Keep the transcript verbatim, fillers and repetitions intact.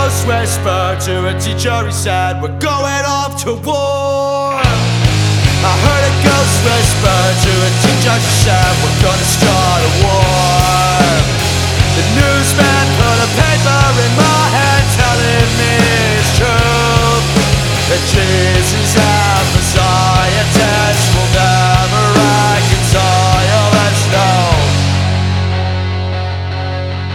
ghost whisper to a teacher, he said, we're going off to war. I heard a ghost whisper to a teacher, she said, we're gonna start a war. The